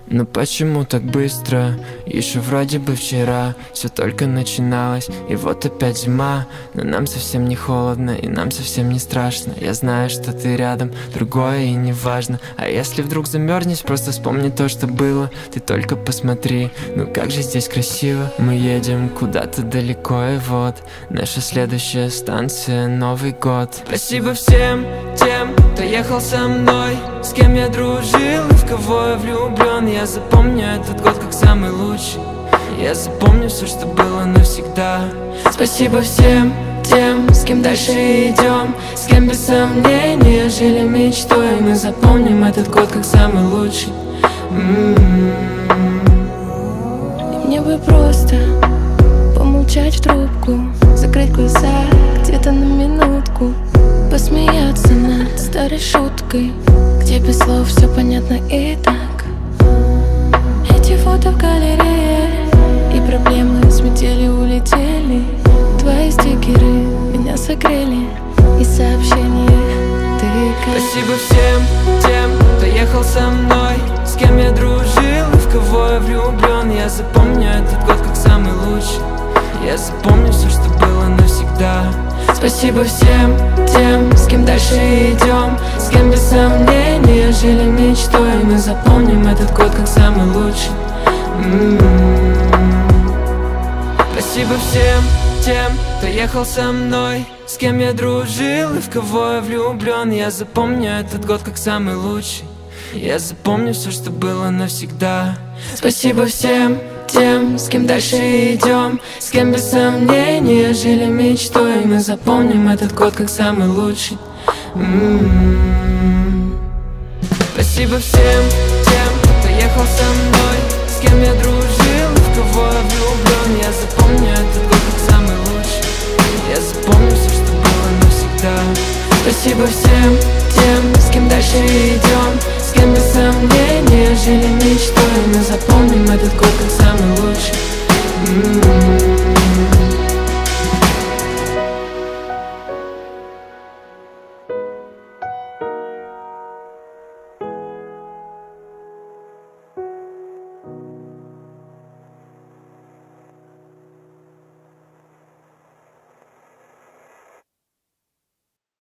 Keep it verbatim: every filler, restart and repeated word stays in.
Но почему так быстро? Еще вроде бы вчера все только начиналось, и вот опять зима. Но нам совсем не холодно, и нам совсем не страшно. Я знаю, что ты рядом, другое и не важно. А если вдруг замерзнешь, просто вспомни то, что было. Ты только посмотри, ну как же здесь красиво. Мы едем куда-то далеко, и вот наша следующая станция — Новый год. Спасибо всем тем, кто ехал со мной, с кем я дружил и в кого я влюблен. Я запомню этот год как самый лучший. Я запомню все, что было навсегда. Спасибо всем тем, с кем дальше идем, с кем без сомнения жили мечтой. Мы запомним этот год как самый лучший. м-м-м. Мне бы просто помолчать в трубку, закрыть глаза где-то на минутку, посмеяться над старой шуткой, где без слов все понятно и так. Эти фото в галерее, и проблемы с метели улетели. Твои стикеры меня согрели, и сообщения ты как... Спасибо всем тем, кто ехал со мной, с кем я дружил и в кого я влюблен. Я запомню этот год как самый лучший. Я запомню все, что было навсегда. Спасибо всем тем, с кем дальше идем, с кем без сомнения жили мечтой. Мы запомним этот год как самый лучший. м-м-м. Спасибо всем тем, кто ехал со мной, с кем я дружил и в кого я влюблен. Я запомню этот год как самый лучший. Я запомню все, что было навсегда. Спасибо всем тем, с кем дальше идем, с кем без сомнения жили мечтой. Мы запомним этот год как самый лучший. м-м-м. Спасибо всем тем, кто ехал со мной, с кем я дружил и в кого я влюблен. Я запомню этот год как самый лучший. Я запомню все, что было навсегда. Спасибо всем тем, с кем дальше идем, с кем без сомнения жили мечтой. Мы запомним этот год как самый лучший. м-м-м.